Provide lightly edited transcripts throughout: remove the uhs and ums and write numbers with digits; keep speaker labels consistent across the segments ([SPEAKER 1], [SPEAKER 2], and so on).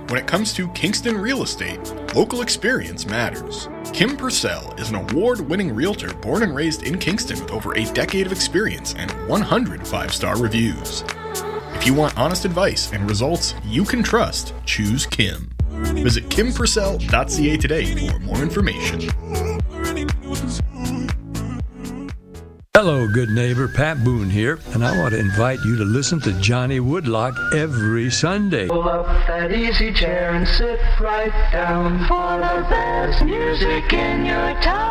[SPEAKER 1] When it comes to Kingston real estate, local experience matters. Kim Purcell is an award-winning realtor born and raised in Kingston with over a decade of experience and 100 5-star reviews. If you want honest advice and results you can trust, choose Kim. Visit kimpurcell.ca today for more information.
[SPEAKER 2] Hello, good neighbor. Pat Boone here, and I want to invite you to listen to Johnny Woodlock every Sunday.
[SPEAKER 3] Pull up that easy chair and sit right down for the best music in your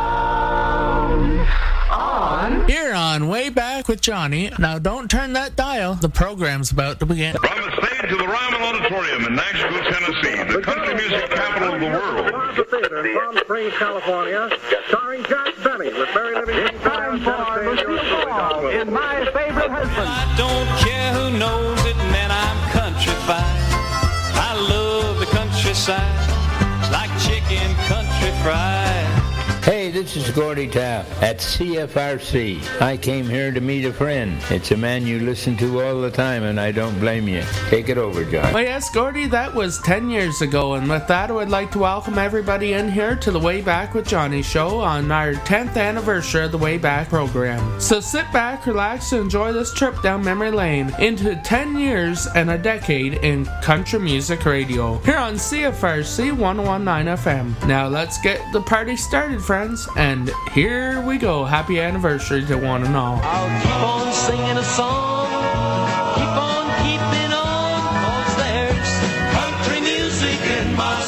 [SPEAKER 3] town.
[SPEAKER 4] Here on Way Back with Johnny. Now don't turn that dial. The program's about to begin.
[SPEAKER 5] From the stage of the Ryman Auditorium in Nashville, Tennessee, the country music capital of the world.
[SPEAKER 6] The theater in Palm Springs, California, starring Jack Benny with Mary Livingstone.
[SPEAKER 7] It's time for Lucille Ball in My Favorite Husband.
[SPEAKER 8] I don't care who knows it, man, I'm countryfied. I love the countryside, like chicken country fried.
[SPEAKER 9] Hey, this is Gordy Tapp at CFRC. I came here to meet a friend. It's a man you listen to all the time, and I don't blame you. Take it over, John.
[SPEAKER 4] Well, yes, Gordy, that was 10 years ago, and with that, I would like to welcome everybody in here to the Way Back with Johnny show on our 10th anniversary of the Way Back program. So sit back, relax, and enjoy this trip down memory lane into 10 years and a decade in country music radio here on CFRC 101.9 FM. Now, let's get the party started, friends, and here we go. Happy anniversary to one and all.
[SPEAKER 8] I'll keep on singing a song, keep on keeping on, 'cause there's country music in my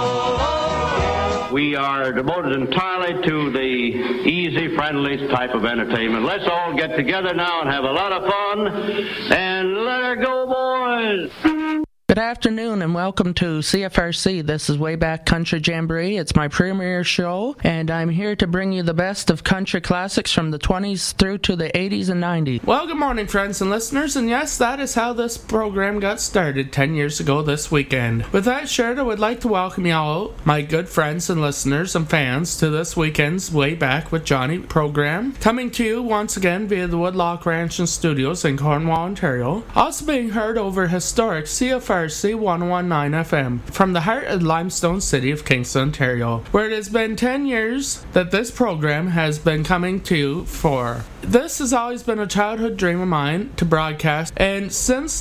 [SPEAKER 8] soul.
[SPEAKER 10] We are devoted entirely to the easy, friendly type of entertainment. Let's all get together now and have a lot of fun, and let her go, boys!
[SPEAKER 4] Good afternoon and welcome to CFRC. This is Way Back Country Jamboree. It's my premiere show, and I'm here to bring you the best of country classics from the 20s through to the 80s and 90s. Well, good morning, friends and listeners, and yes, that is how this program got started 10 years ago this weekend. With that shared, I would like to welcome you all, my good friends and listeners and fans, to this weekend's Way Back with Johnny program, coming to you once again via the Woodlock Ranch and Studios in Cornwall, Ontario. Also being heard over historic CFRC 101.9 FM from the heart of the limestone city of Kingston, Ontario, where it has been 10 years that this program has been coming to you for. This has always been a childhood dream of mine to broadcast, and since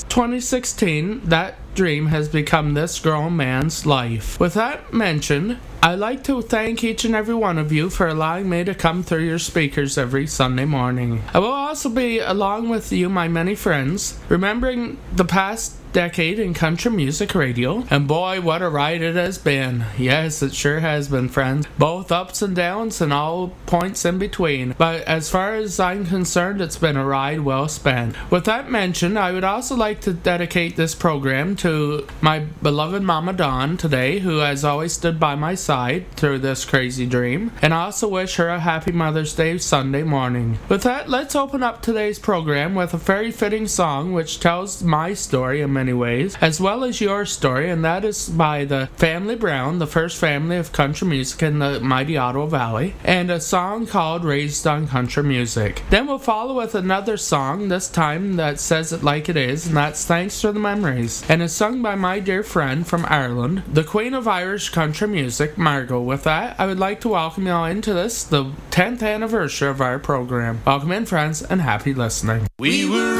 [SPEAKER 4] 2016, that dream has become this grown man's life. With that mentioned, I'd like to thank each and every one of you for allowing me to come through your speakers every Sunday morning. I will also be, along with you, my many friends, remembering the past decade in country music radio, and boy, what a ride it has been. Yes, it sure has been, friends. Both ups and downs and all points in between. But as far as I'm concerned, it's been a ride well spent. With that mentioned, I would also like to dedicate this program to my beloved Mama Dawn today, who has always stood by my side through this crazy dream, and I also wish her a happy Mother's Day Sunday morning. With that, let's open up today's program with a very fitting song which tells my story in many ways, as well as your story, and that is by the Family Brown, the first family of country music in the mighty Ottawa Valley, and a song called Raised on Country Music. Then we'll follow with another song, this time that says it like it is, and that's Thanks for the Memories, and is sung by my dear friend from Ireland, the Queen of Irish country music, Margot. With that, I would like to welcome you all into this, the 10th anniversary of our program. Welcome in, friends, and happy listening.
[SPEAKER 8] We were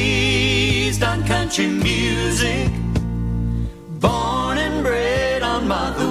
[SPEAKER 8] raised on country music, born and bred on Martha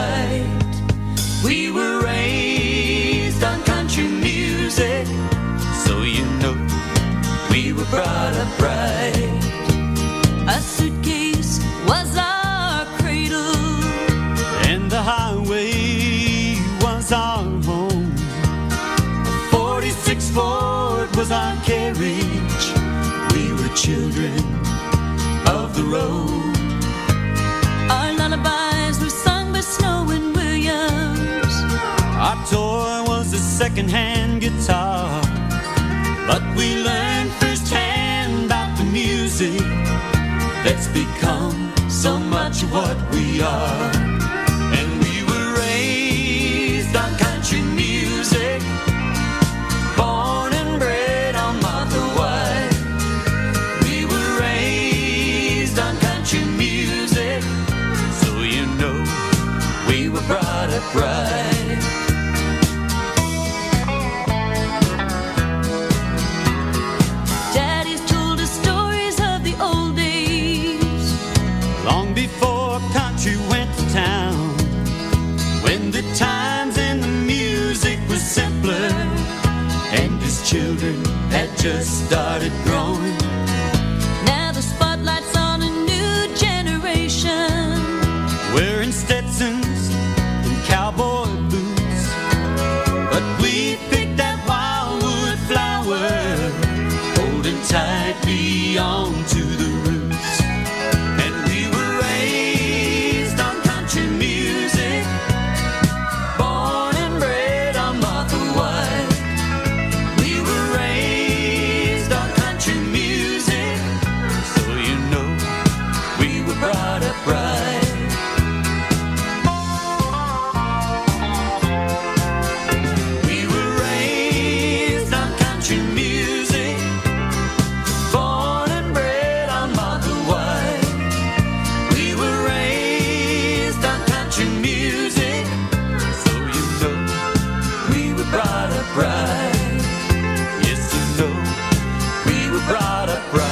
[SPEAKER 8] White. We were raised on country music, so you know we were brought up right.
[SPEAKER 11] A suitcase was our cradle,
[SPEAKER 8] and the highway was our home. A 46 Ford was our carriage. We were children of the road.
[SPEAKER 11] Our lullabies were sung by Snow and Williams.
[SPEAKER 8] Our toy was a second-hand guitar, but we learned firsthand about the music that's become so much of what we are. And we were raised on country music, born and bred on Martha White. We were raised on country music, so started growing.
[SPEAKER 11] Now the spotlight's on a new generation,
[SPEAKER 8] wearing Stetsons and cowboy boots. But we picked that wildwood flower, holding tightly on to the roots. And we were raised on country music, born and bred on Martha White. We were raised on country music, so you know we were brought up right. We were raised on country music, born and bred on Martha White. We were raised on country music, so you know we were brought up right. Yes, you know we were brought up right.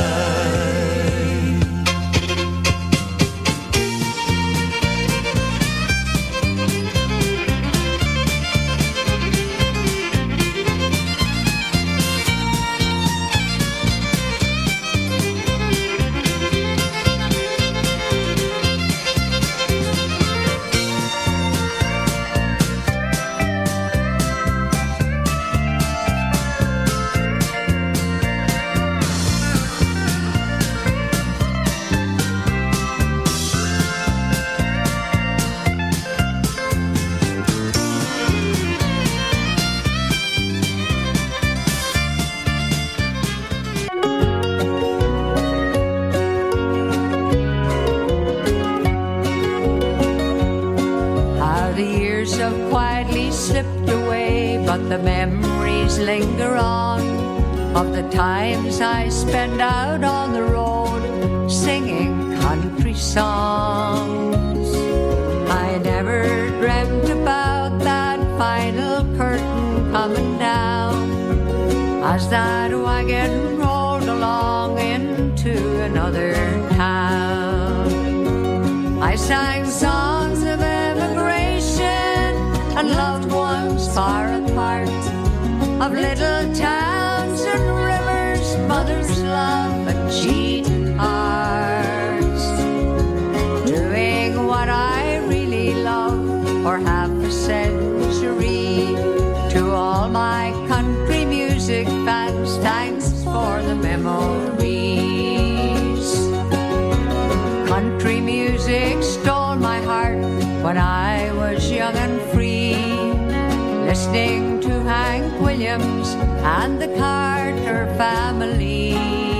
[SPEAKER 12] How the years have quietly slipped away, but the memories linger on of the times I spent out on the road singing country songs. I never dreamt about that final curtain coming down as that wagon rolled along into another town. I sang songs of emigration and loved ones far apart, of little towns and rivers, mother's love and cheating hearts. Doing what I really love for half a century. To all my country music fans, thanks for the memories. Country music stole my heart when I was young and free, listening to Hank Williams and the Carter family.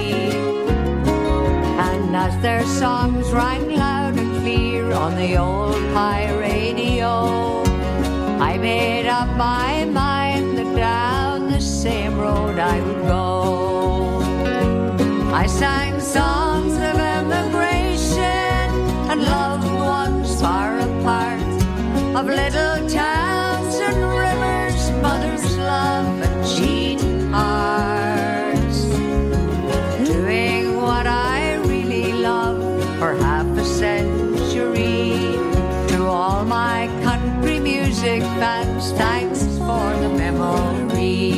[SPEAKER 12] And as their songs rang loud and clear on the old high radio, I made up my mind that down the same road I would go. I sang songs of emigration and loved ones far apart, of little towns and rivers, mother's love and cheating hearts. Doing what I really love for half a century. To all my country music fans, thanks for the memories.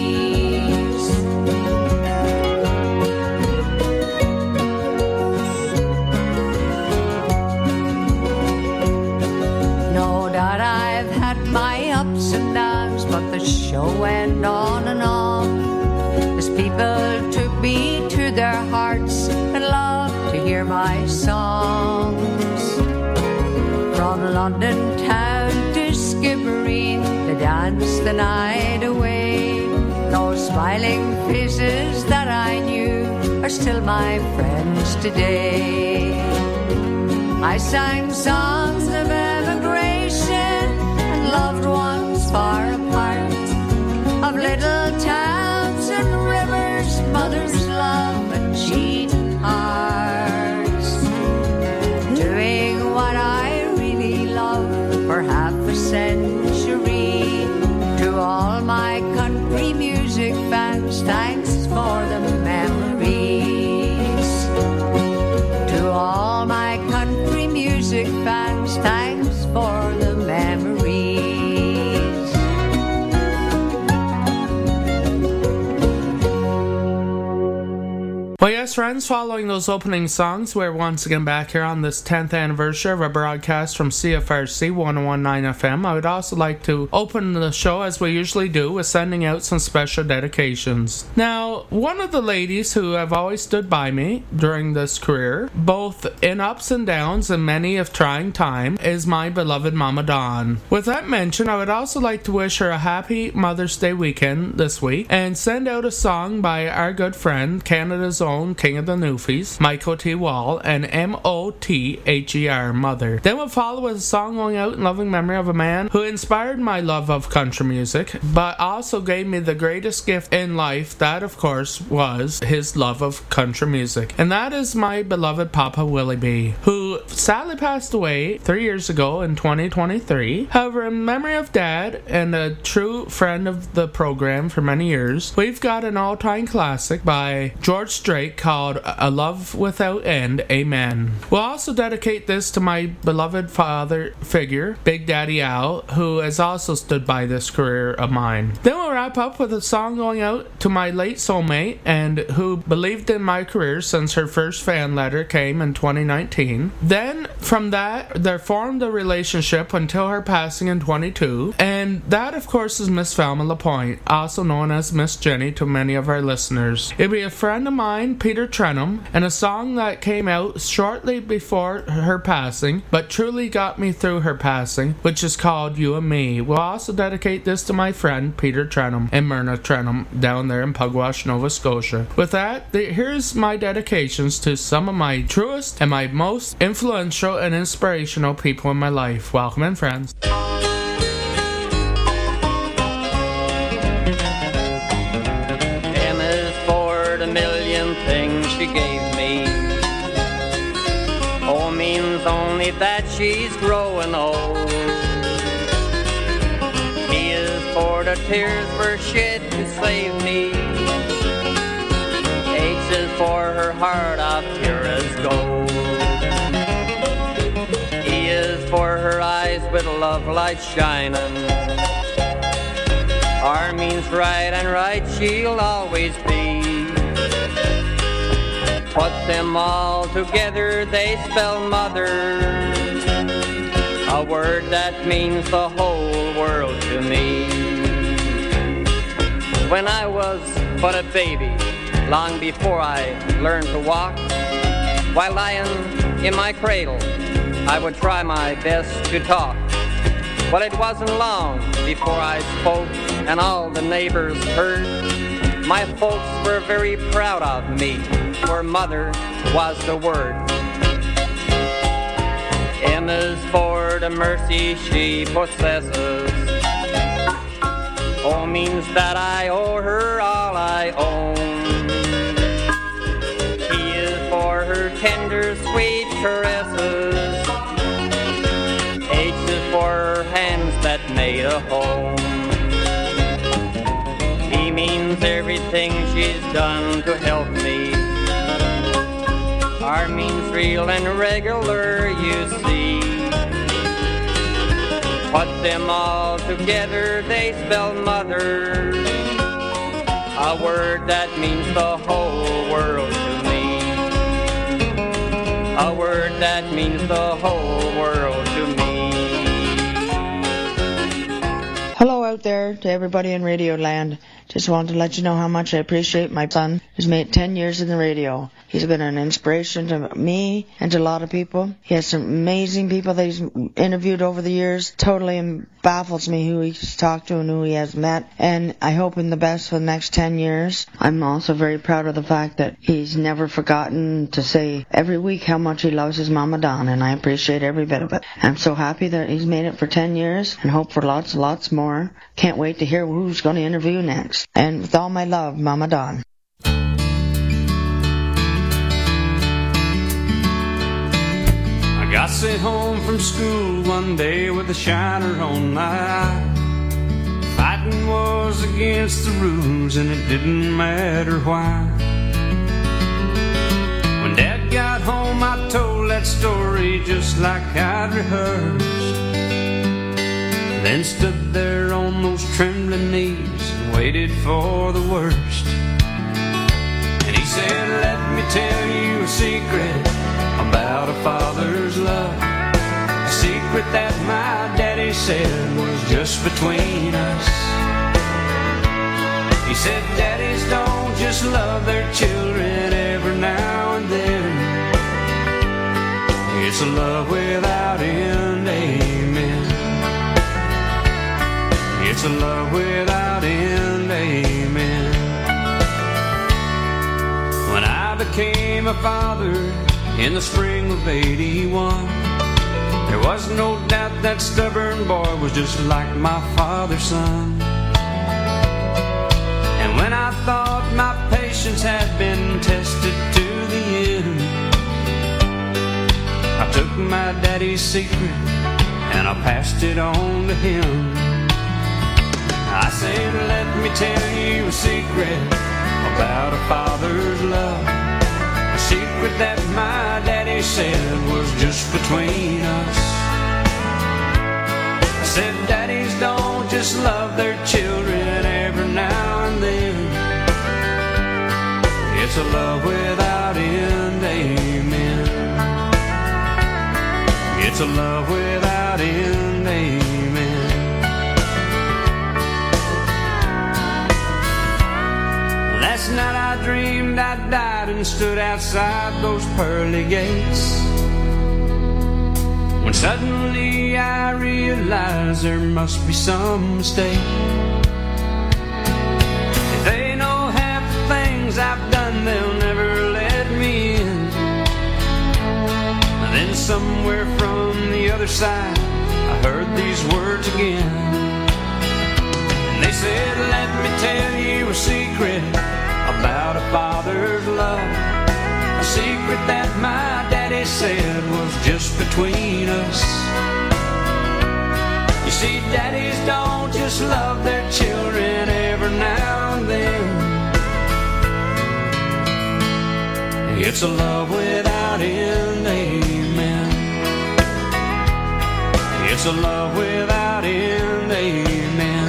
[SPEAKER 12] No doubt I've had my ups and downs, but the show went on and on as people took me to their hearts and loved to hear my songs. From London town to Skibbereen, they danced the night away. Those smiling faces that I knew are still my friends today. I sang songs of emigration and loved ones far apart, of little towns and rivers, mother's love and cheating hearts. Doing what I really love for half a century. To all my country music fans, thanks for the memories. To all my country music fans, thanks for the memories.
[SPEAKER 4] Well, yes, friends, following those opening songs, we're once again back here on this 10th anniversary of our broadcast from CFRC 101.9 FM. I would also like to open the show, as we usually do, with sending out some special dedications. Now, one of the ladies who have always stood by me during this career, both in ups and downs and many of trying time, is my beloved Mama Dawn. With that mentioned, I would also like to wish her a happy Mother's Day weekend this week and send out a song by our good friend, Canada's own King of the Newfies, Michael T. Wall, and M-O-T-H-E-R, Mother. Then we'll follow with a song going out in loving memory of a man who inspired my love of country music, but also gave me the greatest gift in life. That, of course, was his love of country music. And that is my beloved Papa Willie B, who sadly passed away 3 years ago in 2023. However, in memory of Dad and a true friend of the program for many years, we've got an all-time classic by George Strait called A Love Without End, Amen. We'll also dedicate this to my beloved father figure, Big Daddy Al, who has also stood by this career of mine. Then we'll wrap up with a song going out to my late soulmate and who believed in my career since her first fan letter came in 2019. Then from that, there formed a relationship until her passing in 22, and that of course is Miss Velma Lapointe, also known as Miss Jenny to many of our listeners. It'll be a friend of mine, Peter Trenum, and a song that came out shortly before her passing, but truly got me through her passing, which is called You and Me. We'll also dedicate this to my friend Peter Trenum and Myrna Trenum down there in Pugwash, Nova Scotia. With that, here's my dedications to some of my truest and my most influential and inspirational people in my life. Welcome in, friends.
[SPEAKER 13] She gave me means only that she's growing old. He is for the tears were shed to save me. H is for her heart of pure as gold. E is for her eyes with love light shining. R means right, and right she'll always be. Put them all together, they spell mother, a word that means the whole world to me. When I was but a baby, long before I learned to walk, while lying in my cradle, I would try my best to talk. But it wasn't long before I spoke, and all the neighbors heard. My folks were very proud of me, for mother was the word. M is for the mercy she possesses. O means that I owe her all I own. T is for her tender, sweet caresses. H is for her hands that made a home. E means everything she's done to help me. R means real and regular, you see. Put them all together, they spell mother, a word that means the whole world to me. A word that means the whole world to me.
[SPEAKER 14] Hello out there to everybody in Radio Land. Just wanted to let you know how much I appreciate my son, who's made 10 years in the radio. He's been an inspiration to me and to a lot of people. He has some amazing people that he's interviewed over the years. Totally baffles me who he's talked to and who he has met. And I hope him the best for the next 10 years. I'm also very proud of the fact that he's never forgotten to say every week how much he loves his Mama Dawn, and I appreciate every bit of it. I'm so happy that he's made it for 10 years and hope for lots and lots more. Can't wait to hear who's going to interview next. And with all my love, Mama Dawn.
[SPEAKER 8] I got sent home from school one day with a shiner on my eye. Fighting was against the rules and it didn't matter why. When Dad got home I told that story just like I'd rehearsed. Then stood there on those trembling knees and waited for the worst. And he said, let me
[SPEAKER 15] a secret about a father's love, a secret that my daddy said was just between us. He said daddies don't just love their children every now and then. It's a love without end, amen. It's a love without end, amen. When I became a father in the spring of '81, there was no doubt that stubborn boy was just like my father's son. And when I thought my patience had been tested to the end, I took my daddy's secret and I passed it on to him. I said, let me tell you a secret about a father's love, a secret that my daddy said was just between us. I said, daddies don't just love their children every now and then. It's a love without end, amen. It's a love without end, amen. Last night I dreamed I died and stood outside those pearly gates, when suddenly I realized there must be some mistake. If they know half the things I've done, they'll never let me in. And then somewhere from the other side I heard these words again. And they said, let me tell you a secret about a father's love, a secret that my daddy said was just between us. You see, daddies don't just love their children every now and then. It's a love without end, amen. It's a love without end, amen.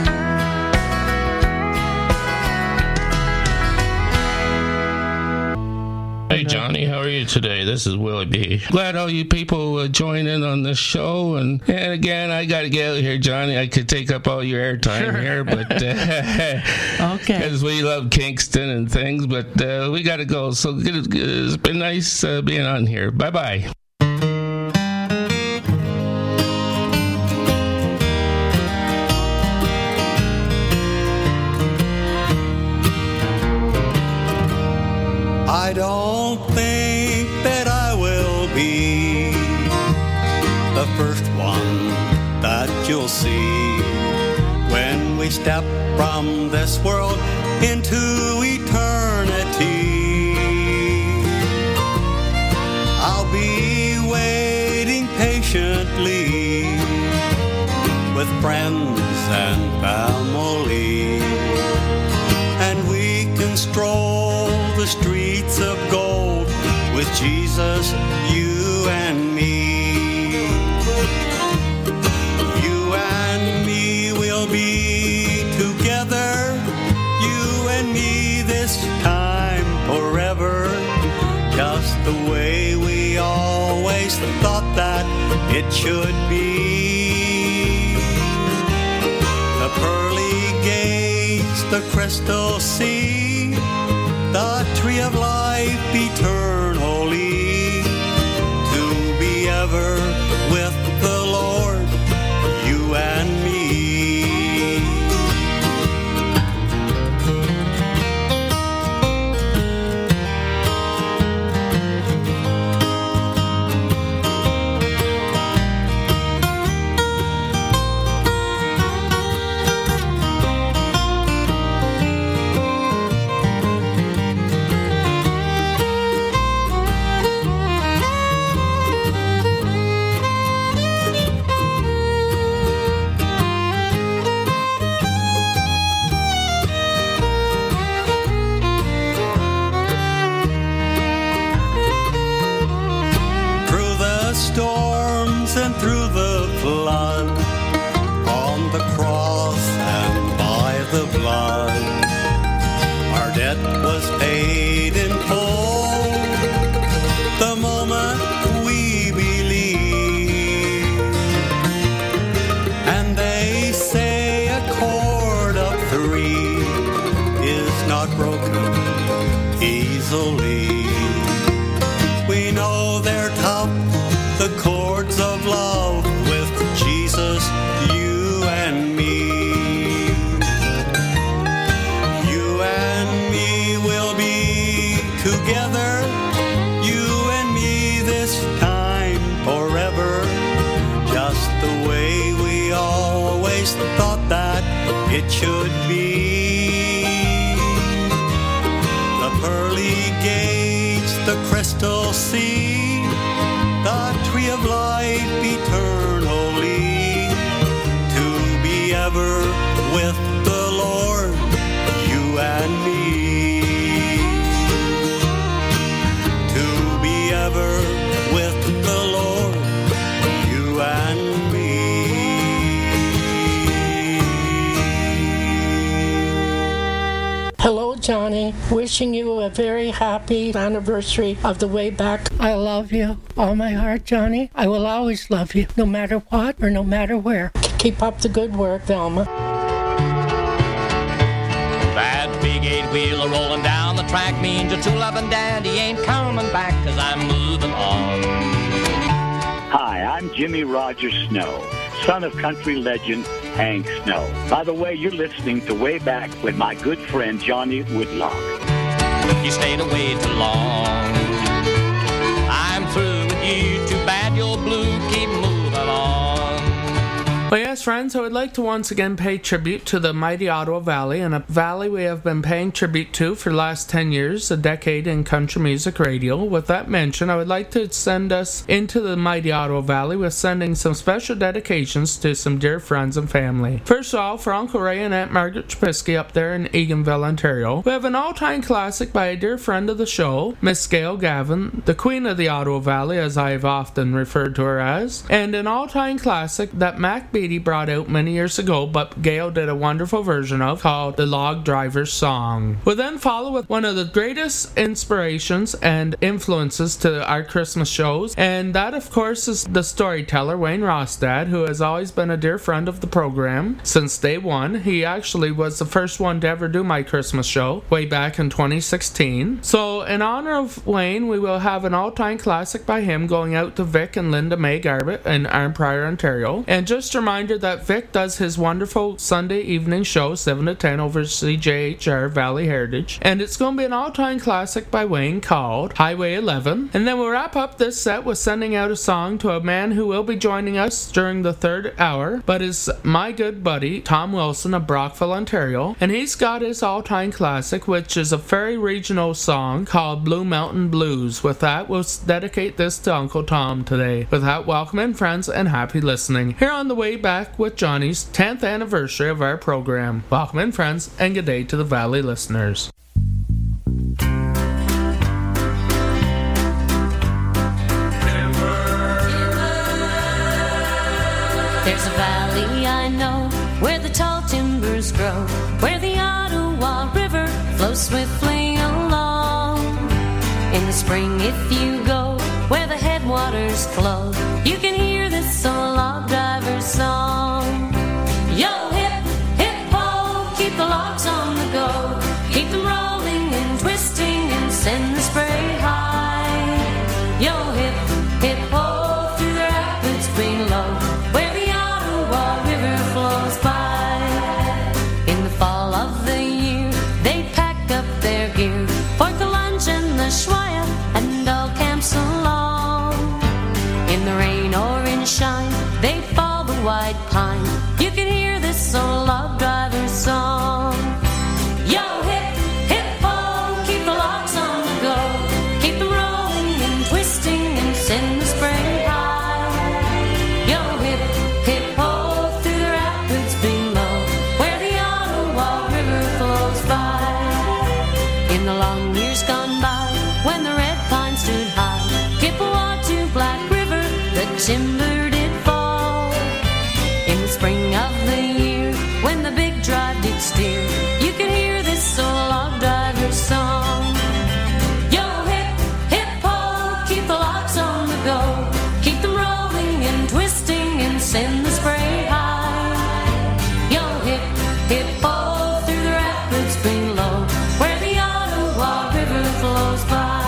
[SPEAKER 16] Hey Johnny, how are you today? This is Willie B. Glad all you people join in on this show. And again, I got to get out here, Johnny. I could take up all your airtime here, but okay, because we love Kingston and things. But we got to go. So it's been nice being on here. Bye bye.
[SPEAKER 17] I don't think that I will be the first one that you'll see when we step from this world into eternity. I'll be waiting patiently with friends and family, and we can stroll the streets of gold with Jesus, you and me. You and me will be together, you and me this time forever, just the way we always thought that it should be. The pearly gates, the crystal sea, the tree of life eternally, to be ever with the Lord, you and me. together, you and me this time forever, just the way we always thought that it should be. The pearly gates, the crystal sea, the tree of life eternally, to be ever with the Lord, you and me, to be ever with the Lord, you and me.
[SPEAKER 18] Hello, Johnny. Wishing you a very happy anniversary of the way back. I love you, all my heart, Johnny. I will always love you, no matter what or no matter where. Keep up the good work, Velma.
[SPEAKER 19] That big 8-wheeler rolling down the track means your true loving daddy ain't coming back, 'cause I'm moving on.
[SPEAKER 20] Hi, I'm Jimmy Roger Snow, son of country legend Hank Snow. By the way, you're listening to Way Back with my good friend Johnny Woodlock.
[SPEAKER 19] You stayed away too long. I'm through with you, too bad you're blue, keep moving on.
[SPEAKER 4] Well, yes, friends, I would like to once again pay tribute to the mighty Ottawa Valley, and a valley we have been paying tribute to for the last 10 years, a decade in country music radio. With that mention, I would like to send us into the mighty Ottawa Valley with sending some special dedications to some dear friends and family. First of all, for Uncle Ray and Aunt Margaret Chapisky up there in Eganville, Ontario, we have an all-time classic by a dear friend of the show, Miss Gail Gavin, the Queen of the Ottawa Valley, as I have often referred to her as, and an all-time classic that Mac Beattie brought out many years ago, but Gail did a wonderful version of, called The Log Driver's Song. We'll then follow with one of the greatest inspirations and influences to our Christmas shows, and that of course is the storyteller Wayne Rostad, who has always been a dear friend of the program since day one. He actually was the first one to ever do my Christmas show way back in 2016. So in honor of Wayne, we will have an all-time classic by him going out to Vic and Linda May Garbett in Arnprior, Ontario. And just a reminder that Vic does his wonderful Sunday evening show 7 to 10 over CJHR Valley Heritage, and it's going to be an all-time classic by Wayne called Highway 11. And then we'll wrap up this set with sending out a song to a man who will be joining us during the third hour, but is my good buddy Tom Wilson of Brockville, Ontario, and he's got his all-time classic, which is a very regional song called Blue Mountain Blues. With that, we'll dedicate this to Uncle Tom today. With that, welcome in, friends, and happy listening here on the Way Back with Johnny's 10th anniversary of our program. Welcome in, friends, and good day to the Valley listeners.
[SPEAKER 11] There's a valley I know where the tall timbers grow, where the Ottawa River flows swiftly along. In the spring, if you go where the headwaters flow, you can hear this old log driver's song. Yo, hip, hip, ho, keep the logs on the go, keep them rolling and twisting and send the spray high. Yo, hip, hip, ho, through the rapids below, where the Ottawa River flows by. In the fall of the year, they pack up their gear for the lunch and the schwaya and all camps along. In the rain or in shine, they fall the white pine. You can hear this old log driver's song. Yo, hip, hip, ho, keep the logs on the go, keep them rolling and twisting and send the spray high. Yo, hip, hip, ho, through the rapids below, where the Ottawa River flows by. In the long years gone by, when the red pine stood high, Chippewa to Black River, the timber did fall. In the spring of the year, when the big drive did steer, you can hear this old log driver's song. Yo, hip, hip, ho, keep the logs on the go, keep them rolling and twisting and send the spray high. Yo, hip, hip, ho, through the rapids below, where the Ottawa River flows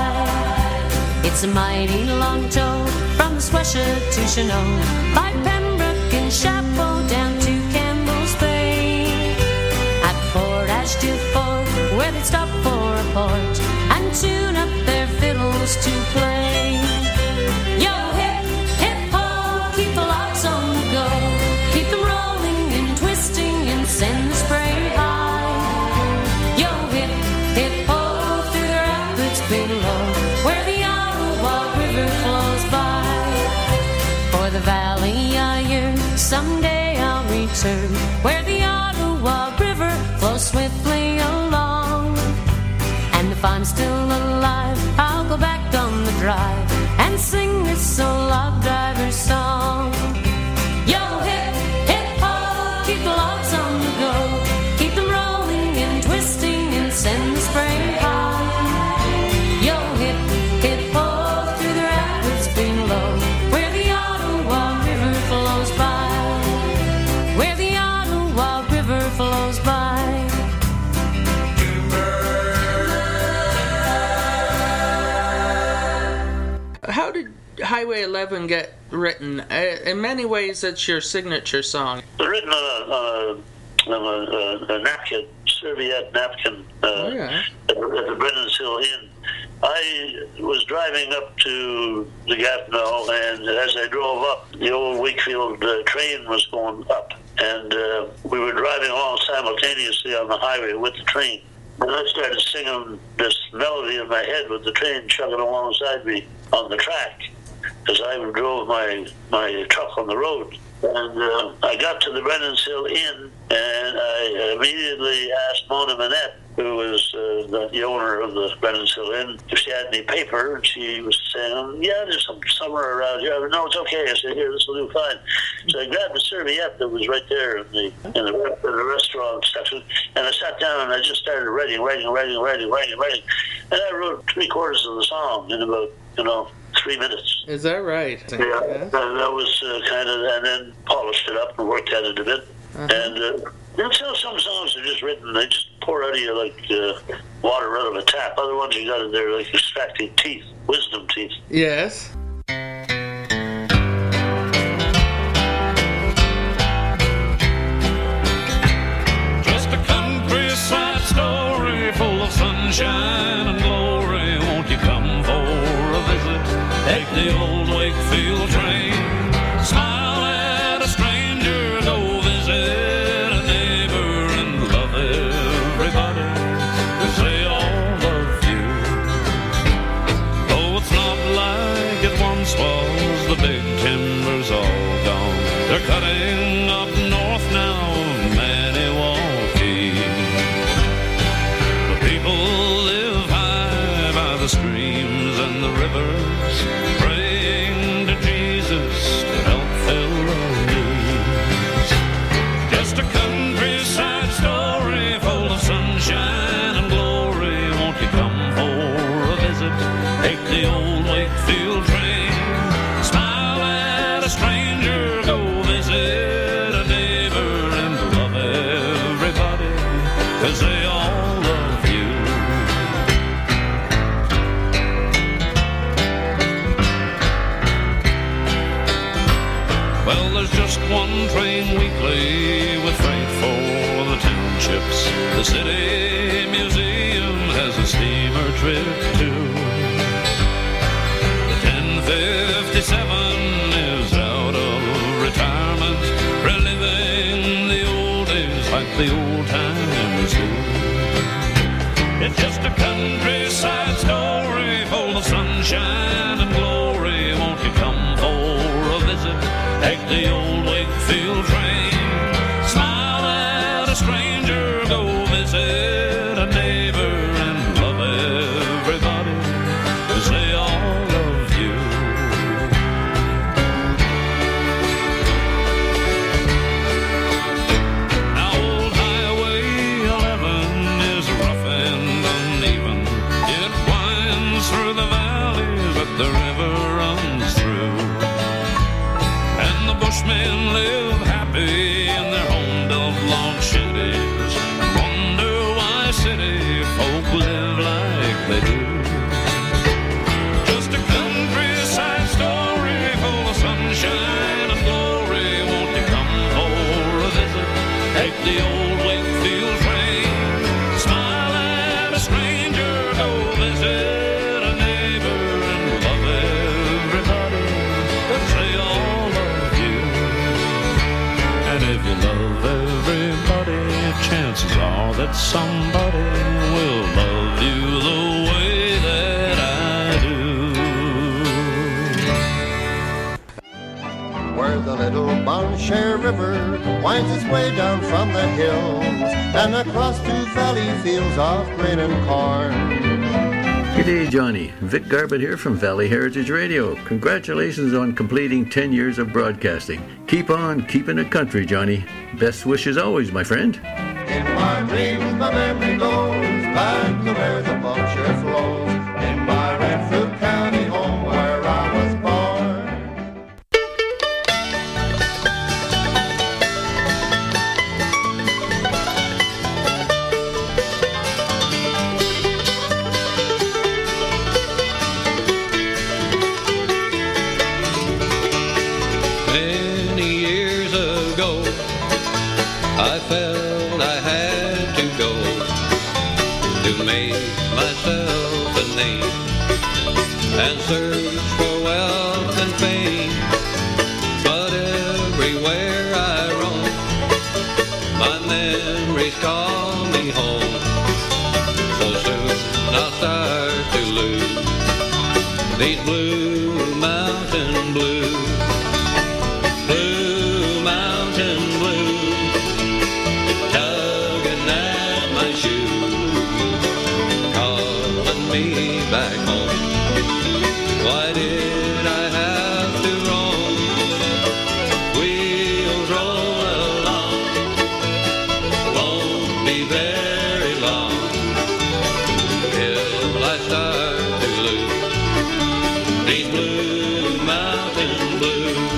[SPEAKER 11] by. It's a mighty long tow from the Squesha to Chenot, by Pembroke and Chapeau down to Campbell's Bay. At Port Ashton Fort, where they stop for a port and tune up their ride and sing this old love driver song. Yo, hip, hip, ho, keep the logs on the go, keep them rolling and twisting and send the spring high. Yo, hip, hip, ho, through the rapids below, where the Ottawa River flows by, where the Ottawa River flows by.
[SPEAKER 4] How did Highway 11 get written? In many ways, it's your signature song.
[SPEAKER 21] Written on a napkin, serviette napkin, at the Brennan's Hill Inn. I was driving up to the Gatineau, and as I drove up, the old Wakefield train was going up, and we were driving along simultaneously on the highway with the train. And I started singing this melody in my head with the train chugging alongside me on the track as I drove my truck on the road. And I got to the Brennan's Hill Inn, and I immediately asked Mona Manette, who was the owner of the Brennan's Hill Inn, if she had any paper, and she was saying, yeah, there's some somewhere around here. I said, no, it's okay. I said, here, this will do fine. So I grabbed the serviette that was right there in the restaurant section, and I sat down and I just started writing. And I wrote 3/4 of the song in about, 3 minutes.
[SPEAKER 4] Is that right?
[SPEAKER 21] Yeah. And that was kind of, and then polished it up and worked at it a bit. And some songs are just written, they just pour out of you like water out of a tap. Other ones you got in there like extracting teeth, wisdom teeth.
[SPEAKER 4] Yes.
[SPEAKER 15] Just a countryside story full of sunshine and glory. Won't you come for a visit? Take the old Wakefield train. Smile at a stranger, go visit a neighbor and love everybody, 'cause they all love you. Though it's not like it once was, the big timber's all gone. They're cutting up north now, Maniwaki. The people live high by the streams and the rivers, praying to Jesus to help fill their needs. Just a countryside story full of sunshine and glory. Won't you come for a visit? Take the old Wakefield train. Smile at a stranger, go visit a neighbor and love everybody, 'cause they all love you. Well, there's just one train weekly with freight for the townships. The city museum has a steamer trip too. The 1057 is out of retirement, reliving the old days like the old timers do. It's just a countryside story full of sunshine and glory. Won't you come for a visit? Take the old Wakefield train. Smile at a stranger, go visit a neighbor and love everybody, 'cause they all love you. Now old Highway 11 is rough and uneven. It winds through the valleys that the river runs through. And the bushmen live happy in their home-built log shanties. Wonder why city folk live like they do. Just a countryside story full of sunshine and glory. Won't you come for a visit? Take the old Wakefield train. Smile at a stranger, go visit a neighbor and love everybody, 'cause they all love you. And if you love everybody, chances are that somebody will love you the way that I do.
[SPEAKER 22] Where the little Bon Cher River winds its way down from the hills and across to valley fields of grain and corn.
[SPEAKER 23] If
[SPEAKER 1] G'day, Johnny. Vic Garbutt here from Valley Heritage Radio. Congratulations on completing 10 years of broadcasting. Keep on keeping it country, Johnny. Best wishes always, my friend.
[SPEAKER 22] In my dreams, my memory goes back to where the Berkshire flows. In my Renfrew County home where I was born.
[SPEAKER 2] I felt I had to go to make myself a name and search for wealth and fame. But everywhere I roam, my memories call me home. So soon I'll start to lose these blue mountain blues. Blue mountain blues. Back home. Why did I have to roam? Wheels roll along, won't be very long till I start to lose these blue mountain blues.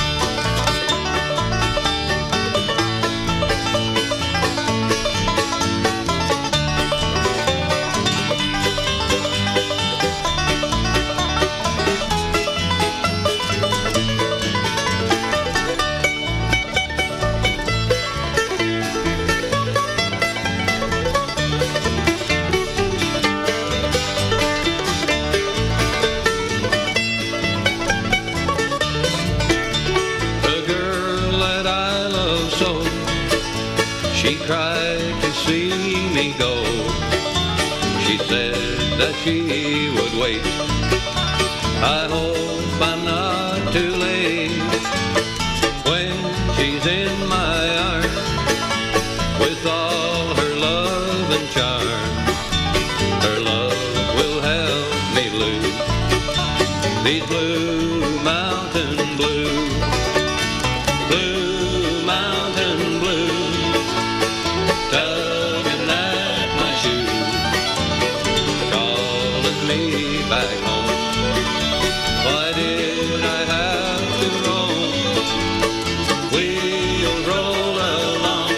[SPEAKER 2] She cried to see me go. She said that she would wait. I hope I'm not too late when she's in my arms with all her love and charm. Her love will help me lose these blue mountain blues. Blue mountain blues. Tugging at my shoes, calling me back home. Why did I have to roam? Wheels roll along,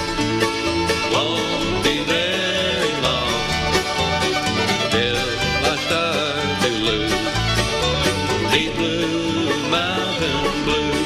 [SPEAKER 2] won't be very long till I start to lose these blue mountain blues.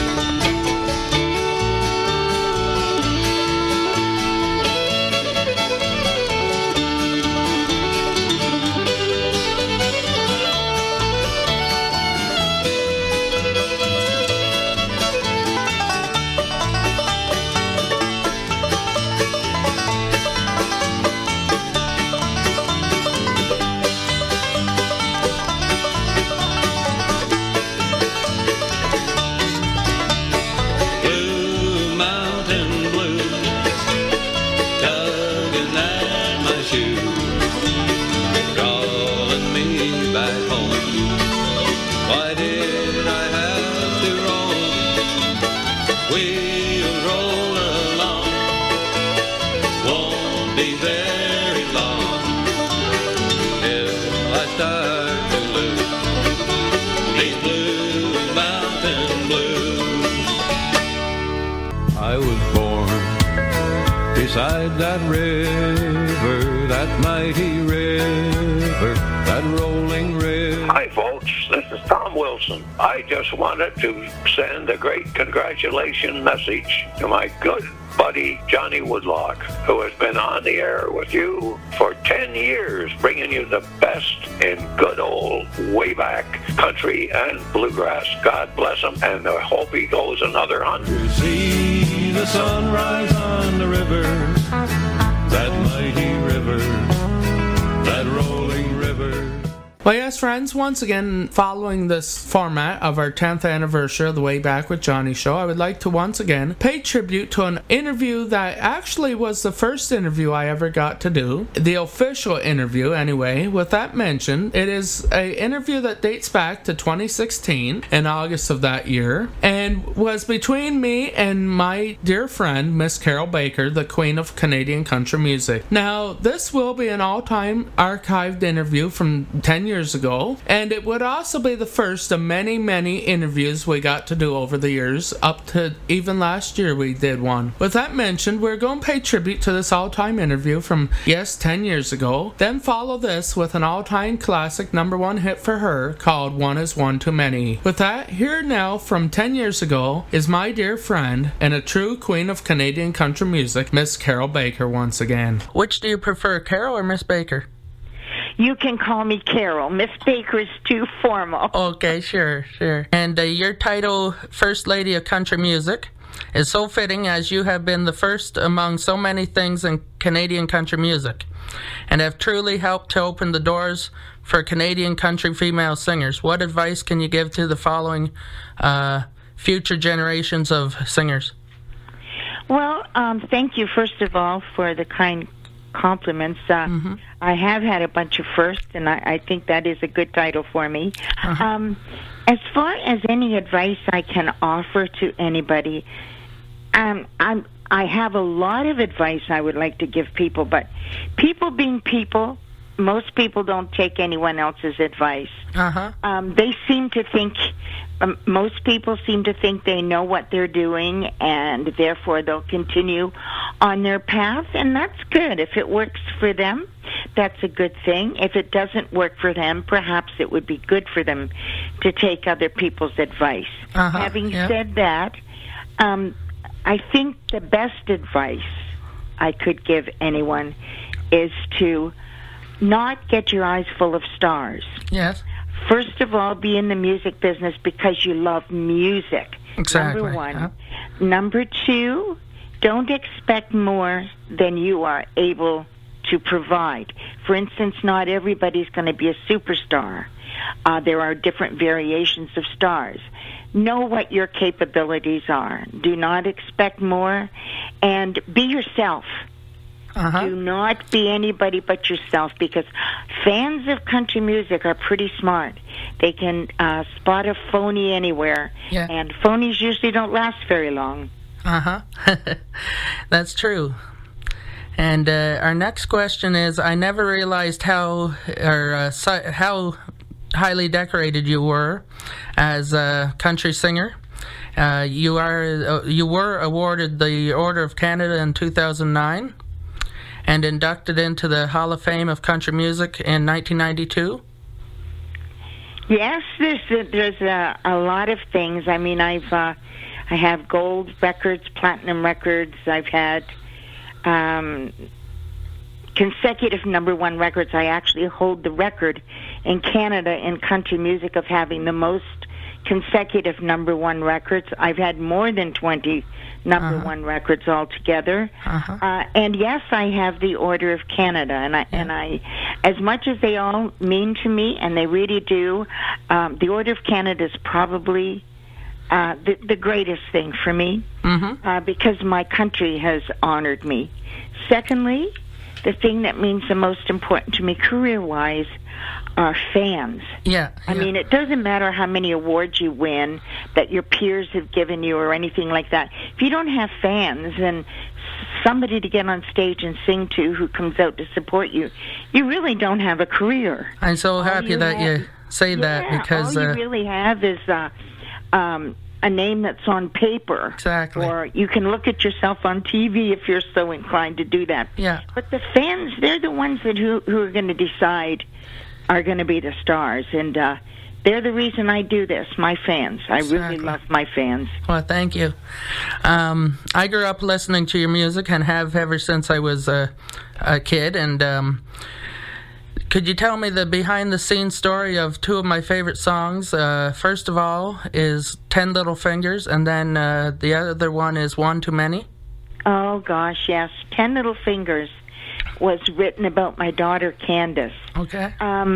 [SPEAKER 2] Beside that river, that mighty river, that rolling river.
[SPEAKER 23] Hi, folks. This is Tom Wilson. I just wanted to send a great congratulations message to my good buddy Johnny Woodlock, who has been on the air with you for 10 years, bringing you the best in good old way back country and bluegrass. God bless him, and I hope he goes another 100.
[SPEAKER 2] To see the sunrise on the river, that mighty river, that rolling river.
[SPEAKER 4] Well, yes, friends, once again, following this format of our 10th anniversary of the Way Back with Johnny show, I would like to once again pay tribute to an interview that actually was the first interview I ever got to do. The official interview, anyway. With that mentioned, it is an interview that dates back to 2016, in August of that year, and was between me and my dear friend, Miss Carol Baker, the Queen of Canadian Country Music. Now, this will be an all-time archived interview from 10 years ago, and it would also be the first of many, many interviews we got to do over the years, up to even last year we did one. With that mentioned, we're going to pay tribute to this all-time interview from, yes, 10 years ago, then follow this with an all-time classic #1 hit for her called One Is One Too Many. With that, here now from 10 years ago is my dear friend and a true queen of Canadian country music, Miss Carol Baker once again. Which do you prefer, Carol or Miss Baker?
[SPEAKER 3] You can call me Carol. Miss Baker's too formal.
[SPEAKER 4] Okay, sure. And your title, First Lady of Country Music, is so fitting as you have been the first among so many things in Canadian country music and have truly helped to open the doors for Canadian country female singers. What advice can you give to the following future generations of singers?
[SPEAKER 3] Well, thank you, first of all, for the kind compliments. I have had a bunch of firsts, and I think that is a good title for me. As far as any advice I can offer to anybody, I have a lot of advice I would like to give people, but people being people, most people don't take anyone else's advice. They seem to think, most people seem to think they know what they're doing, and therefore they'll continue on their path, and that's good. If it works for them, that's a good thing. If it doesn't work for them, perhaps it would be good for them to take other people's advice. Having said that, I think the best advice I could give anyone is to not get your eyes full of stars.
[SPEAKER 4] Yes.
[SPEAKER 3] First of all, be in the music business because you love music.
[SPEAKER 4] Exactly.
[SPEAKER 3] Number one. Number two, don't expect more than you are able to provide. For instance, not everybody's going to be a superstar. There are different variations of stars. Know what your capabilities are. Do not expect more, and be yourself. Do not be anybody but yourself, because fans of country music are pretty smart. They can spot a phony anywhere, and phonies usually don't last very long.
[SPEAKER 4] That's true. And our next question is, I never realized how highly decorated you were as a country singer. You were awarded the Order of Canada in 2009 and inducted into the Hall of Fame of Country Music in 1992.
[SPEAKER 3] Yes, there's a lot of things. I mean, I have gold records, platinum records. I've had consecutive #1 records. I actually hold the record in Canada in country music of having the most consecutive #1 records. I've had more than 20 #1 records altogether. And yes, I have the Order of Canada, and I, as much as they all mean to me, and they really do, the Order of Canada is probably the greatest thing for me, because my country has honored me. Secondly, the thing that means the most important to me career-wise are fans. I mean, it doesn't matter how many awards you win that your peers have given you or anything like that. If you don't have fans and somebody to get on stage and sing to who comes out to support you, you really don't have a career.
[SPEAKER 4] I'm so happy that you say that, because
[SPEAKER 3] all you really have is a name that's on paper.
[SPEAKER 4] Exactly.
[SPEAKER 3] Or you can look at yourself on TV if you're so inclined to do that. But the fans, they're the ones that who are going to decide are going to be the stars. And they're the reason I do this, my fans. I really love my fans.
[SPEAKER 4] Well, thank you. I grew up listening to your music and have ever since I was a kid. And could you tell me the behind-the-scenes story of two of my favorite songs? First of all is 10 Little Fingers, and then the other one is One Too Many.
[SPEAKER 3] Oh, gosh, yes. 10 Little Fingers was written about my daughter, Candace.
[SPEAKER 4] Okay.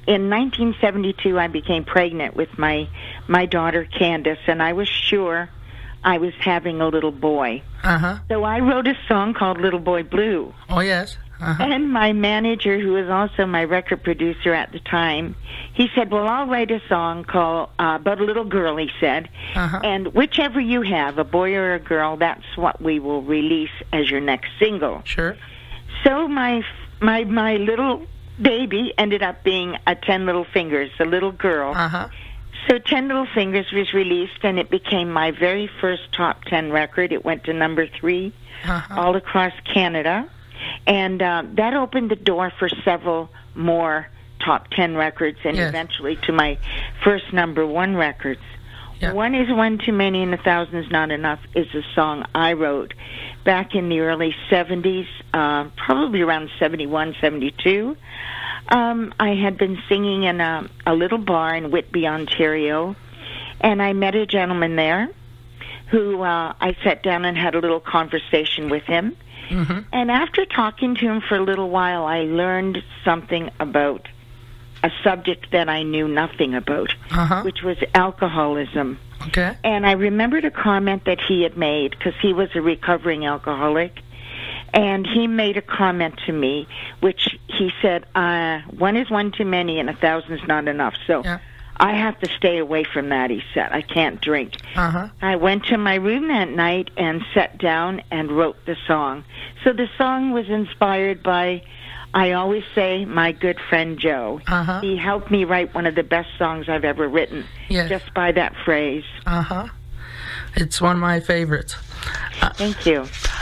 [SPEAKER 3] in 1972, I became pregnant with my daughter Candace, and I was sure I was having a little boy. So I wrote a song called Little Boy Blue.
[SPEAKER 4] Oh, yes.
[SPEAKER 3] And my manager, who was also my record producer at the time, he said, well, I'll write a song called about a little girl, he said, and whichever you have, a boy or a girl, that's what we will release as your next single.
[SPEAKER 4] Sure.
[SPEAKER 3] So my little baby ended up being a 10 Little Fingers, a little girl. So 10 Little Fingers was released, and it became my very first top 10 record. It went to number 3 all across Canada. And that opened the door for several more top 10 records and eventually to my first number 1 records. One is One Too Many and 1,000's Not Enough is a song I wrote back in the early 70s, probably around 71, 72. I had been singing in a little bar in Whitby, Ontario, and I met a gentleman there who I sat down and had a little conversation with him. And after talking to him for a little while, I learned something about a subject that I knew nothing about, which was alcoholism.
[SPEAKER 4] Okay.
[SPEAKER 3] And I remembered a comment that he had made, because he was a recovering alcoholic, and he made a comment to me, which he said, one is one too many and 1,000's not enough. So I have to stay away from that, he said. I can't drink. I went to my room that night and sat down and wrote the song. So the song was inspired by, I always say, my good friend Joe. He helped me write one of the best songs I've ever written, just by that phrase.
[SPEAKER 4] It's one of my favorites.
[SPEAKER 3] Thank you.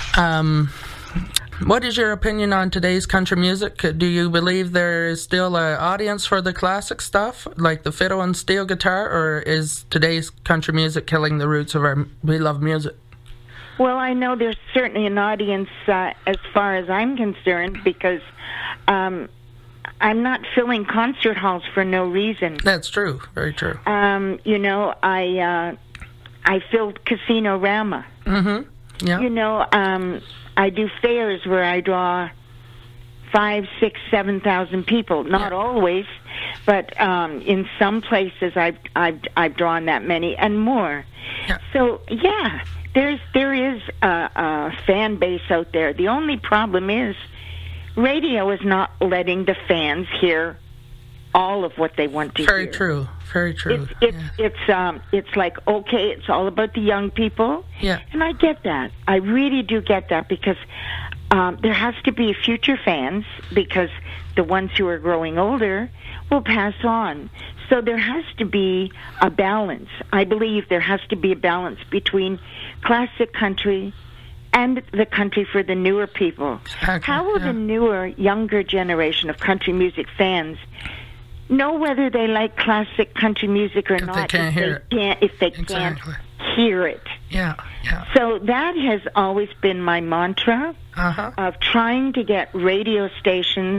[SPEAKER 4] What is your opinion on today's country music? Do you believe there is still an audience for the classic stuff, like the fiddle and steel guitar, or is today's country music killing the roots of our beloved music?
[SPEAKER 3] Well, I know there's certainly an audience as far as I'm concerned, because I'm not filling concert halls for no reason.
[SPEAKER 4] That's true. Very true.
[SPEAKER 3] You know, I filled Casino-Rama.
[SPEAKER 4] Yeah.
[SPEAKER 3] You know, I do fairs where I draw 5,000, 6,000, 7,000 people. Not always, but in some places I've drawn that many and more. So there is a fan base out there. The only problem is radio is not letting the fans hear all of what they want to hear.
[SPEAKER 4] Very true. Very true.
[SPEAKER 3] It's like, okay, it's all about the young people.
[SPEAKER 4] Yeah.
[SPEAKER 3] And I get that. I really do get that, because there has to be future fans, because the ones who are growing older will pass on. So there has to be a balance. I believe there has to be a balance between classic country and the country for the newer people. How will the newer, younger generation of country music fans know whether they like classic country music or not if they can't hear it? So that has always been my mantra of trying to get radio stations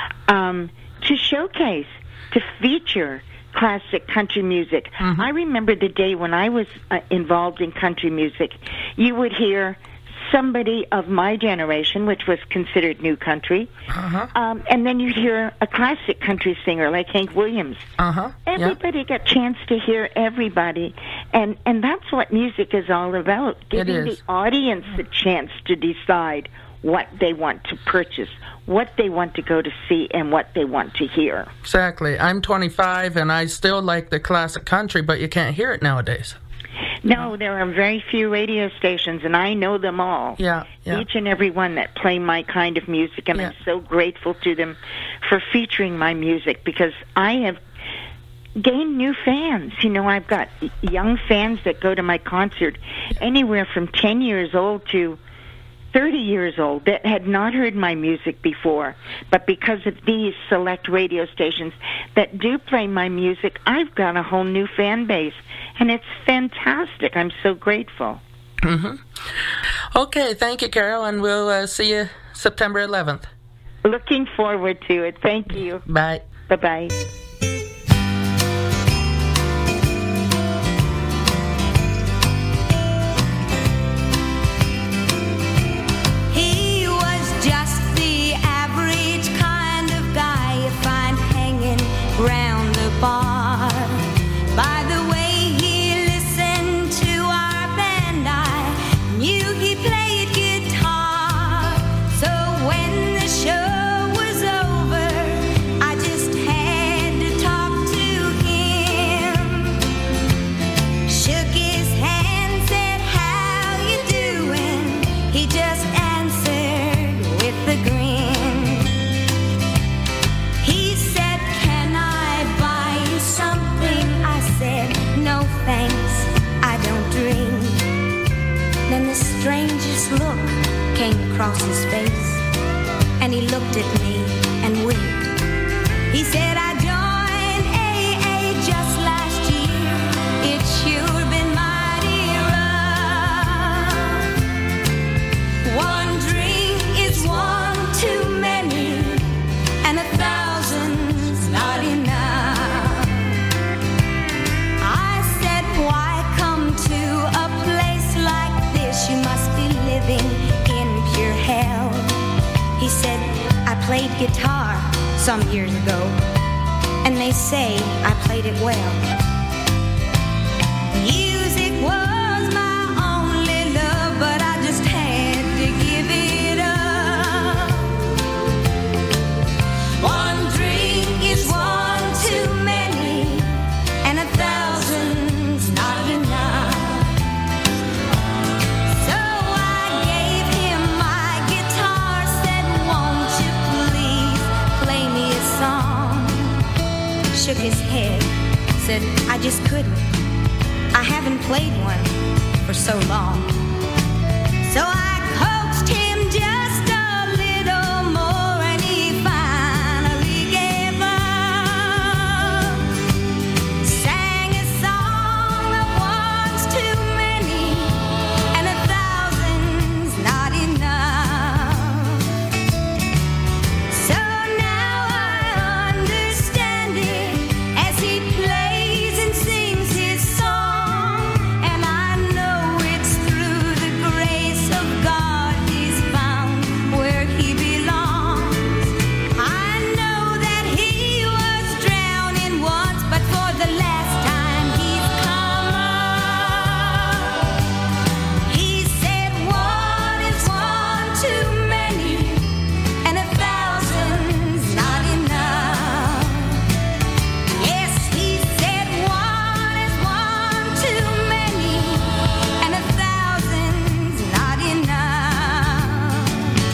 [SPEAKER 3] to showcase, to feature classic country music. I remember the day when I was involved in country music. You would hear somebody of my generation, which was considered new country, and then you'd hear a classic country singer like Hank Williams. Everybody got a chance to hear everybody, and that's what music is all about, giving the audience the chance to decide what they want to purchase, what they want to go to see, and what they want to hear.
[SPEAKER 4] Exactly. I'm 25, and I still like the classic country, but you can't hear it nowadays.
[SPEAKER 3] No, there are very few radio stations, and I know them all. Each and every one that play my kind of music, and I'm so grateful to them for featuring my music, because I have gained new fans. You know, I've got young fans that go to my concert, anywhere from 10 years old to 30 years old, that had not heard my music before. But because of these select radio stations that do play my music, I've got a whole new fan base. And it's fantastic. I'm so grateful.
[SPEAKER 4] Okay, thank you, Carol, and we'll see you September 11th.
[SPEAKER 3] Looking forward to it. Thank you.
[SPEAKER 4] Bye.
[SPEAKER 3] Bye-bye.
[SPEAKER 5] He was just the average kind of guy you find hanging around came across his face, and he looked at me and winked. He said, I joined AA just last year. It's sure been mighty rough. One drink is one too many, and 1,000's not enough. I said, why come to a place like this? You must be living in pure hell. He said, I played guitar some years ago, and they say I played it well. Music was my only love, but I just had to give it up. One drink is one too many, and 1,000's not enough. So I gave him my guitar, said, won't you please play me a song? Shook his head, said, I just couldn't. I haven't played one for so long. So I coaxed him just a little more, and he finally gave up. Sang a song of one's too many, and 1,000's not enough. So now I understand it as he plays and sings his song, and I know it's through the grace of God he's found where he belongs. I know that he was drowning once, but for the last time he's come up. He said one is one too many, and 1,000's not enough. Yes, he said one is one too many, and 1,000's not enough.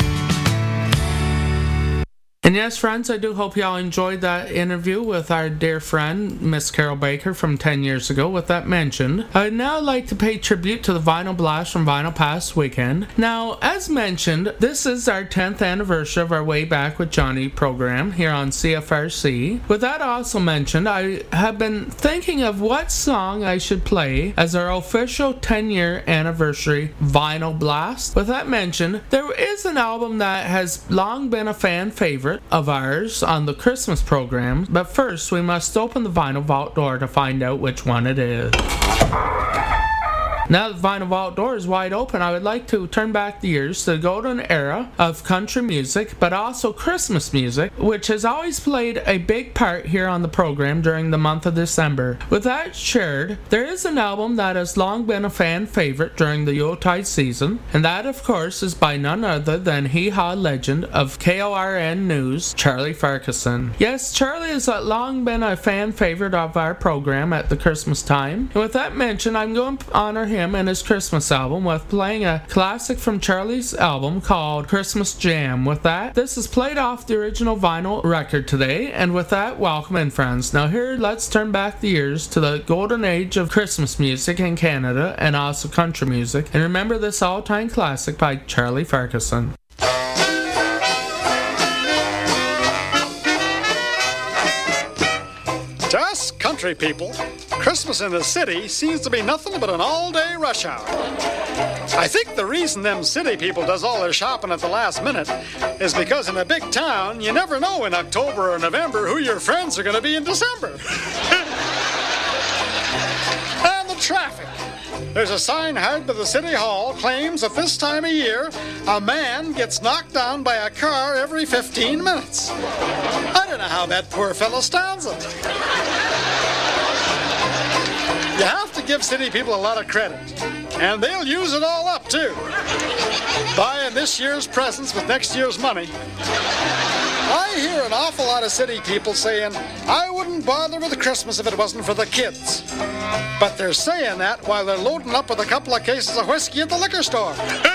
[SPEAKER 4] And yes, friends, I do hope y'all enjoyed that interview with our dear friend, Miss Carol Baker, from 10 years ago. With that mentioned, I'd now like to pay tribute to the Vinyl Blast from Vinyl Pass Weekend. Now, as mentioned, this is our 10th anniversary of our Way Back with Johnny program here on CFRC. With that also mentioned, I have been thinking of what song I should play as our official 10-year anniversary Vinyl Blast. With that mentioned, there is an album that has long been a fan favorite of ours on the Christmas program, but first we must open the Vinyl Vault door to find out which one it is. Now that the Vinyl Vault door is wide open, I would like to turn back the years to the golden era of country music, but also Christmas music, which has always played a big part here on the program during the month of December. With that shared, there is an album that has long been a fan favorite during the Yuletide season, and that of course is by none other than Hee Haw legend of KORN News, Charlie Farquharson. Yes, Charlie has long been a fan favorite of our program at the Christmas time, and with that mentioned, I'm going to honor him and his Christmas album with playing a classic from Charlie's album called Christmas Jam. With that, this is played off the original vinyl record today, and with that, welcome in, friends. Now here, let's turn back the years to the golden age of Christmas music in Canada and also country music, and remember this all-time classic by Charlie Farquharson.
[SPEAKER 6] To us country people, Christmas in the city seems to be nothing but an all-day rush hour. I think the reason them city people does all their shopping at the last minute is because in a big town, you never know in October or November who your friends are going to be in December. And the traffic. There's a sign hard by the city hall claims that this time of year, a man gets knocked down by a car every 15 minutes. I don't know how that poor fellow stands it. You have to give city people a lot of credit, and they'll use it all up, too. Buying this year's presents with next year's money. I hear an awful lot of city people saying, I wouldn't bother with Christmas if it wasn't for the kids. But they're saying that while they're loading up with a couple of cases of whiskey at the liquor store.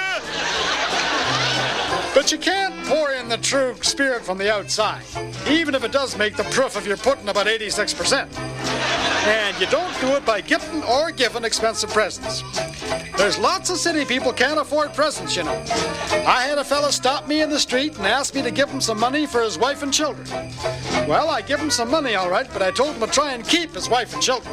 [SPEAKER 6] But you can't pour in the true spirit from the outside, even if it does make the proof of your pudding about 86%. And you don't do it by getting or giving expensive presents. There's lots of city people can't afford presents, you know. I had a fella stop me in the street and ask me to give him some money for his wife and children. Well, I give him some money, all right, but I told him to try and keep his wife and children.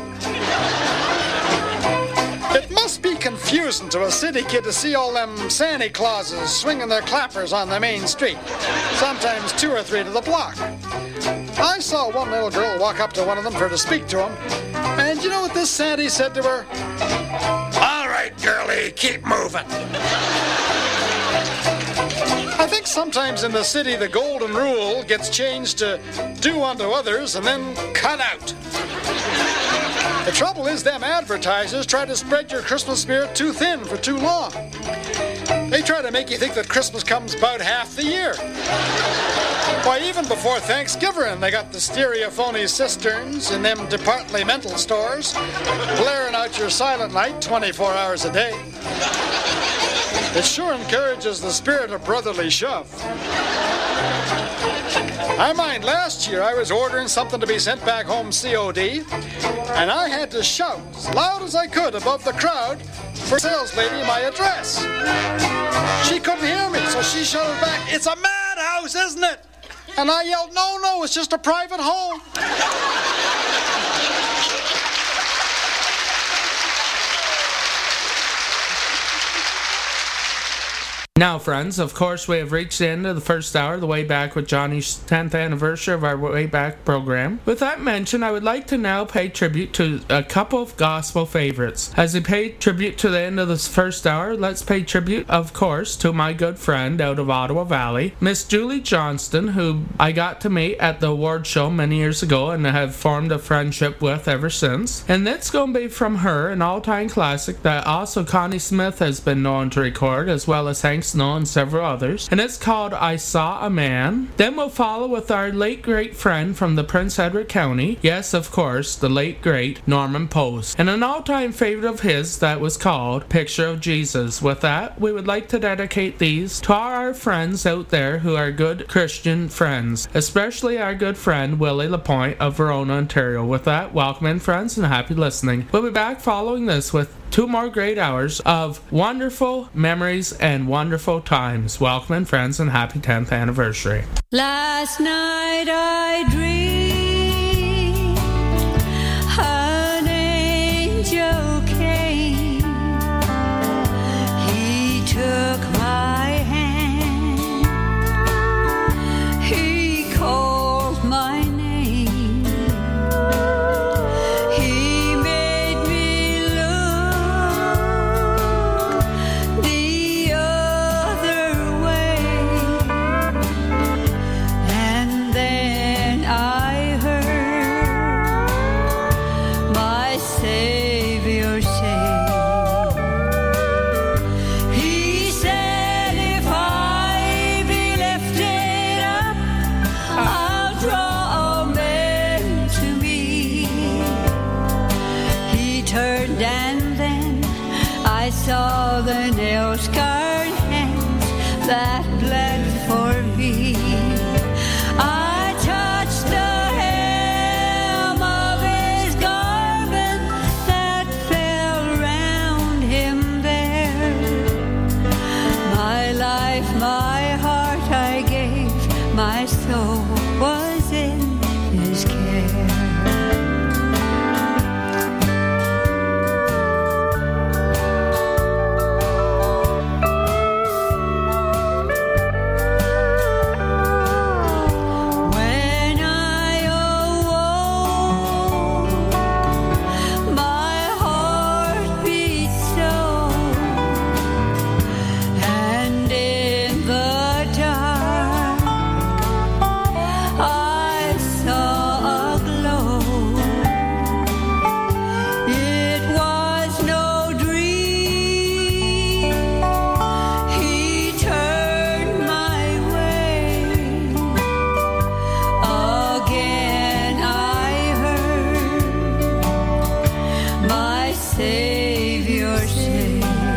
[SPEAKER 6] It must be confusing to a city kid to see all them Santa Clauses swinging their clappers on the main street, sometimes 2 or 3 to the block. I saw one little girl walk up to one of them for to speak to him, and you know what this Santa said to her? "All right, girlie, keep moving." I think sometimes in the city the golden rule gets changed to do unto others and then cut out. The trouble is them advertisers try to spread your Christmas spirit too thin for too long. They try to make you think that Christmas comes about half the year. Why, even before Thanksgiving, they got the stereophony cisterns in them departmental stores, blaring out your Silent Night 24 hours a day. It sure encourages the spirit of brotherly shove. I mind last year I was ordering something to be sent back home COD, and I had to shout as loud as I could above the crowd for sales lady my address. She couldn't hear me, so she shouted back, "It's a madhouse, isn't it?" And I yelled, No, it's just a private home."
[SPEAKER 4] Now, friends, of course, we have reached the end of the first hour, the Way Back with Johnny's 10th anniversary of our Way Back program. With that mentioned, I would like to now pay tribute to a couple of gospel favorites. As we pay tribute to the end of this first hour, let's pay tribute, of course, to my good friend out of Ottawa Valley, Miss Julie Johnston, who I got to meet at the award show many years ago and have formed a friendship with ever since. And it's going to be from her, an all-time classic that also Connie Smith has been known to record, as well as Hank Snow and several others, and it's called I Saw a Man. Then we'll follow with our late great friend from the Prince Edward County, yes, of course, the late great Norman Post, and an all-time favorite of his that was called Picture of Jesus. With that, we would like to dedicate these to all our friends out there who are good Christian friends, especially our good friend Willie Lapointe of Verona, Ontario. With that, welcome in, friends, and happy listening. We'll be back following this with 2 more great hours of wonderful memories and wonderful times. Welcome in, friends, and happy 10th anniversary.
[SPEAKER 5] Last night I dreamed an angel came. He took my hand. He called my name. He made me look the other way. And then I heard my Savior say, He said, if I be lifted up, I'll draw men to me. He turned and then I saw the nail-scarred hands that bled for me. I touched the hem of his garment that fell round him there. My life, my heart I gave, my soul was in his care. When I awoke, my heart beat so, and in the dark I saw a glow. It was no dream. He turned my way. Again I heard my Savior say,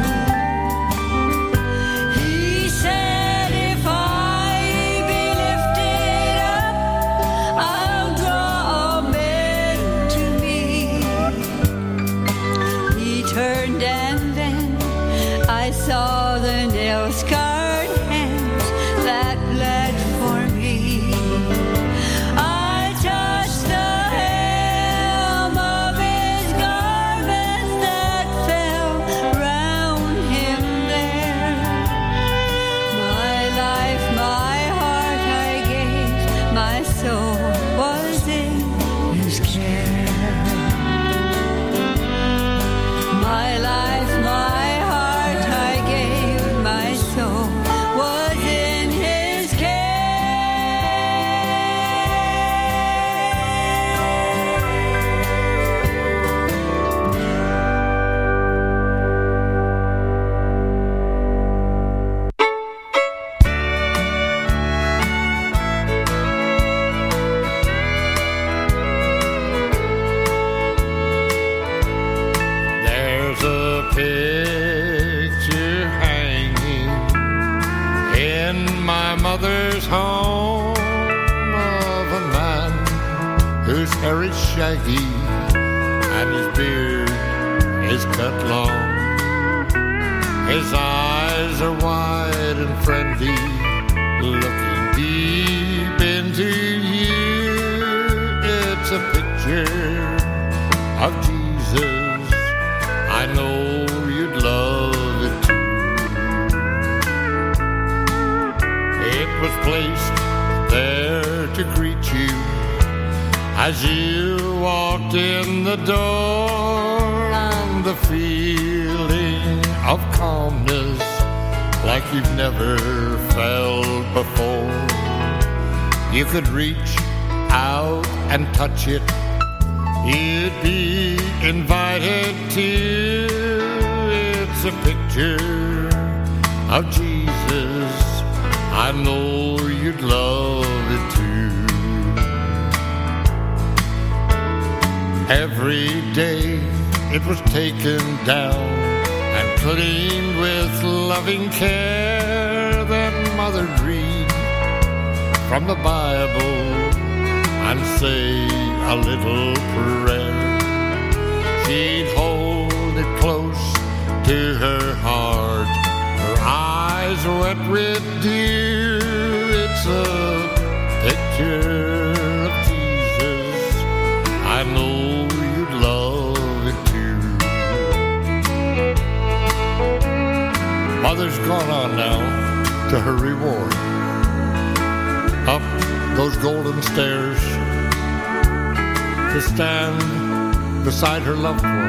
[SPEAKER 5] He said, if I be lifted up, I'll draw men to me.
[SPEAKER 7] burned, and then I saw the nail-scarred hands that bled for me. I touched the hem of his garment that fell round him there. My life, my heart I gave, my soul was in his care. My life, my heart I gave, my soul was in his
[SPEAKER 22] There's a picture hanging in my mother's home of a man whose hair is shaggy and his beard is cut long. His eyes are wide and friendly, looking deep into you. It's a picture of Jesus. I know you'd love it too. It was placed there to greet you as you walked in the door, and the feeling of calmness like you've never felt before. You could reach out and touch it. You'd be invited to. It's a picture of Jesus. I know you'd love it too. Every day it was taken down and cleaned with loving care. Then Mother'd read from the Bible and say a little prayer. She'd hold it close to her heart, her eyes wet with dew. It's a picture of Jesus. I know you'd love it too. Mother's gone on now to her reward, up those golden stairs to stand beside her loved one